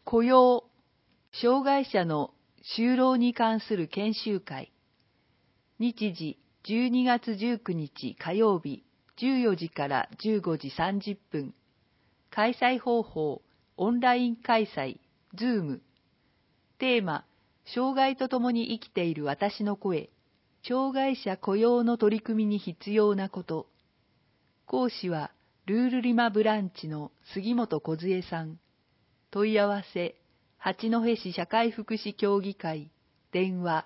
雇用、障害者の就労に関する研修会。日時12月19日火曜日14時から15時30分。開催方法、オンライン開催、Zoom。テーマ、障害とともに生きている私の声。障害者雇用の取り組みに必要なこと。講師は、ルールリマブランチの杉本梢さん。問い合わせ、八戸市社会福祉協議会、電話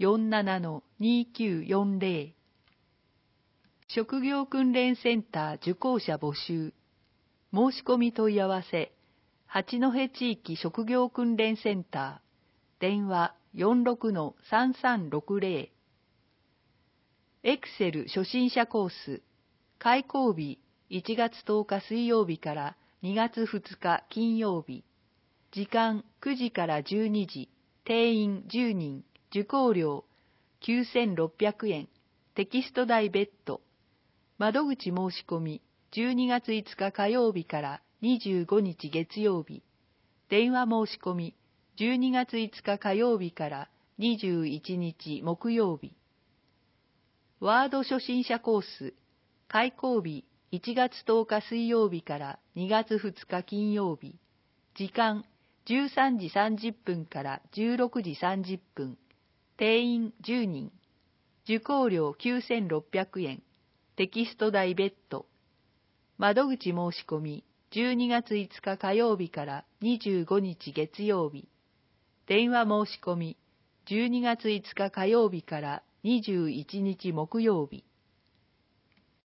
47-2940。職業訓練センター受講者募集。申し込み問い合わせ、八戸地域職業訓練センター、電話 46-3360。エクセル初心者コース、開講日1月10日水曜日から2月2日金曜日。時間9時から12時、定員10人、受講料9600円、テキスト代別途。窓口申し込み12月5日火曜日から25日月曜日。電話申し込み12月5日火曜日から21日木曜日。ワード初心者コース、開講日1月10日水曜日から2月2日金曜日。時間13時30分から16時30分。定員10人。受講料9600円。テキスト代別途。窓口申し込み12月5日火曜日から25日月曜日。電話申し込み12月5日火曜日から21日木曜日。